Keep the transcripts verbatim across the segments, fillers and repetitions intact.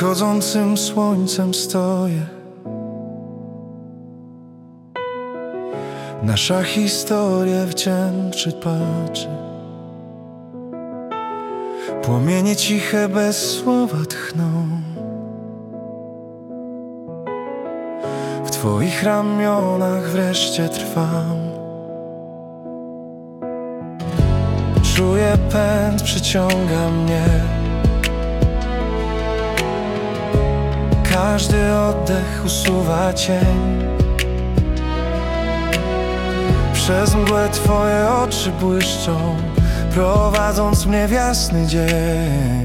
wschodzącym słońcem stoję. Nasza historia wdzięczy patrzy. Płomienie ciche bez słowa tchną. W Twoich ramionach wreszcie trwam. Czuję pęd, przyciąga mnie. Każdy oddech usuwa cień. Przez mgłę Twoje oczy błyszczą, prowadząc mnie w jasny dzień.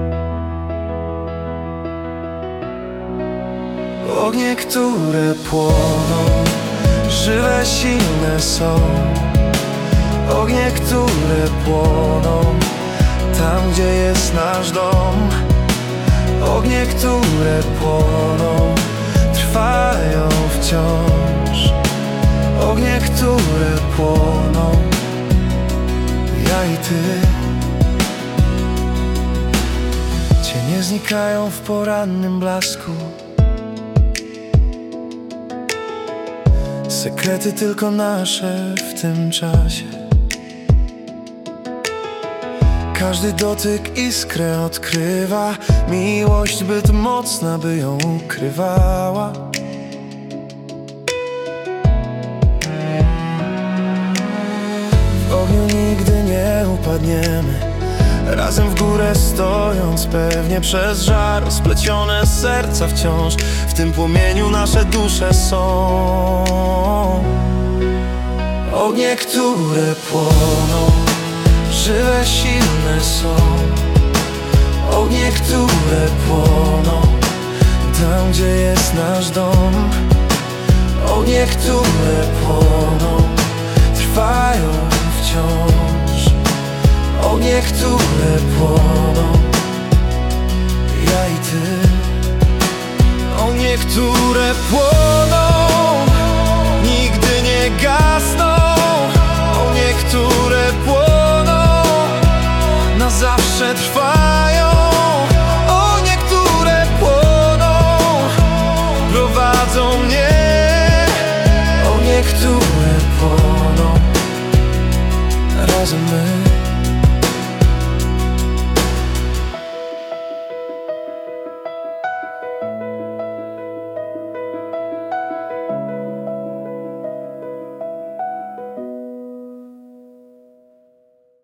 Ognie, które płoną, żywe, silne są. Ognie, które płoną tam, gdzie jest nasz dom. Ognie, które płoną, trwają wciąż. Ognie, które płoną, ja i Ty. Cienie znikają w porannym blasku. Sekrety tylko nasze w tym czasie. Każdy dotyk iskrę odkrywa. Miłość zbyt mocna, by ją ukrywała. W ogniu nigdy nie upadniemy. Razem w górę stojąc, pewnie przez żar. Splecione serca wciąż w tym płomieniu nasze dusze są. Ognie, które płoną, żywe, silne są. Ognie, które płoną tam, gdzie jest nasz dom. Ognie, które płoną, trwają wciąż. Ognie, które płoną, ja i Ty. Ognie, które płoną.